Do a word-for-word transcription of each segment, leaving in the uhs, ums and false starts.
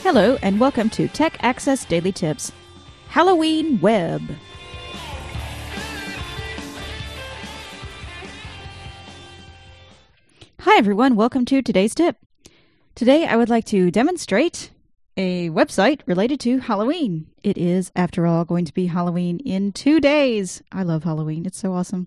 Hello, and welcome to Tech Access Daily Tips, Halloween Web. Hi everyone, welcome to today's tip. Today I would like to demonstrate a website related to Halloween. It is, after all, going to be Halloween in two days. I love Halloween. It's so awesome.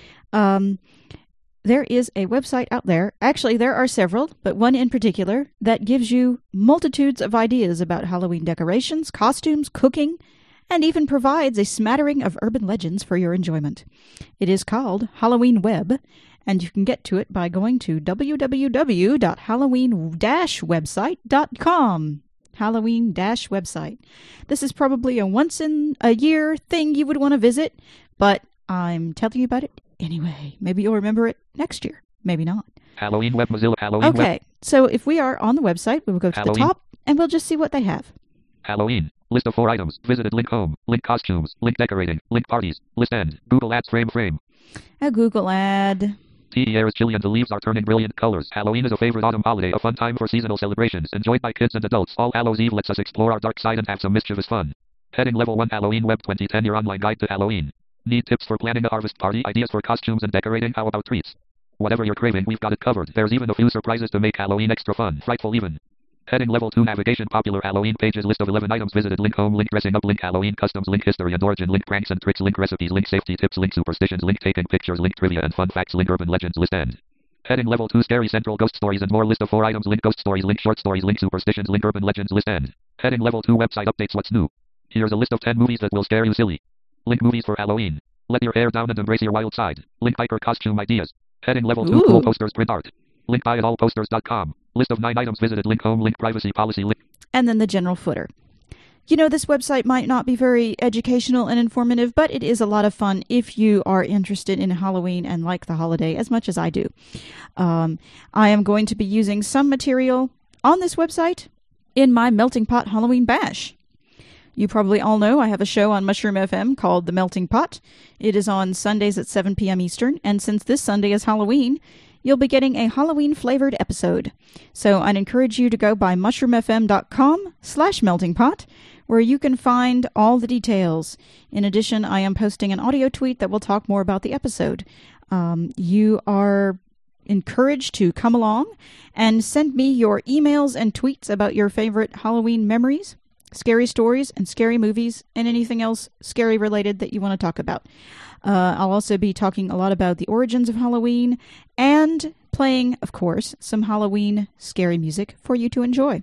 Um, there is a website out there. Actually, there are several, but one in particular that gives you multitudes of ideas about Halloween decorations, costumes, cooking, and even provides a smattering of urban legends for your enjoyment. It is called Halloween Web, and you can get to it by going to w w w dot halloween dash website dot com. Halloween dash website. This is probably a once in a year thing you would want to visit, but I'm telling you about it anyway. Maybe you'll remember it next year. Maybe not. Halloween Web Mozilla Halloween Okay, Web. so if we are on the website, we will go to Halloween. the top and we'll just see what they have. Halloween. List of four items. Visited link home. Link costumes. Link decorating. Link parties. List end. Google Ads frame frame. A Google ad. The air is chilly and the leaves are turning brilliant colors. Halloween is a favorite autumn holiday, a fun time for seasonal celebrations, enjoyed by kids and adults. All Hallows Eve lets us explore our dark side and have some mischievous fun. Heading Level one Halloween Web twenty ten, your online guide to Halloween. Need tips for planning a harvest party, ideas for costumes and decorating? How about treats? Whatever you're craving, we've got it covered. There's even a few surprises to make Halloween extra fun, frightful even. Heading Level two Navigation, popular Halloween pages, list of eleven items visited, link home, link dressing up, link Halloween customs, link history and origin, link pranks and tricks, link recipes, link safety tips, link superstitions, link taking pictures, link trivia and fun facts, link urban legends, list end. Heading Level two Scary Central, ghost stories and more, list of four items, link ghost stories, link short stories, link superstitions, link urban legends, list end. Heading Level two Website updates, what's new? Here's a list of ten movies that will scare you silly. Link movies for Halloween. Let your hair down and embrace your wild side. Link hiker costume ideas. Heading Level two Ooh. Cool posters, print art. Link buy it all posters dot com. List of nine items visited, link home, link privacy policy, link. And then the general footer. You know, this website might not be very educational and informative, but it is a lot of fun if you are interested in Halloween and like the holiday as much as I do. Um, I am going to be using some material on this website in my Melting Pot Halloween Bash. You probably all know I have a show on Mushroom F M called The Melting Pot. It is on Sundays at seven p.m. Eastern, and since this Sunday is Halloween, you'll be getting a Halloween-flavored episode. So I'd encourage you to go by mushroom f m dot com slash melting pot, where you can find all the details. In addition, I am posting an audio tweet that will talk more about the episode. Um, you are encouraged to come along and send me your emails and tweets about your favorite Halloween memories, scary stories, and scary movies, and anything else scary related that you want to talk about. Uh, I'll also be talking a lot about the origins of Halloween and playing, of course, some Halloween scary music for you to enjoy.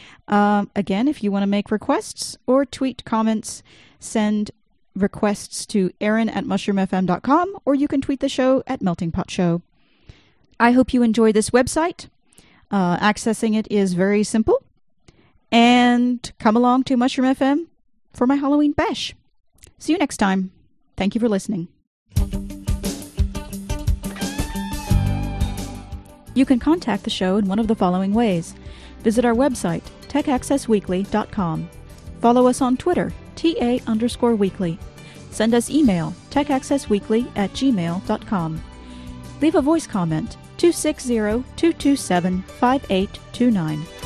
Um, again, if you want to make requests or tweet comments, send requests to Erin at mushroom f m dot com, or you can tweet the show at Melting Pot Show. I hope you enjoy this website. Uh, accessing it is very simple. And come along to Mushroom F M for my Halloween bash. See you next time. Thank you for listening. You can contact the show in one of the following ways. Visit our website, tech access weekly dot com. Follow us on Twitter, T A underscore weekly. Send us email, tech access weekly at gmail dot com. Leave a voice comment, two six zero, two two seven, five eight two nine.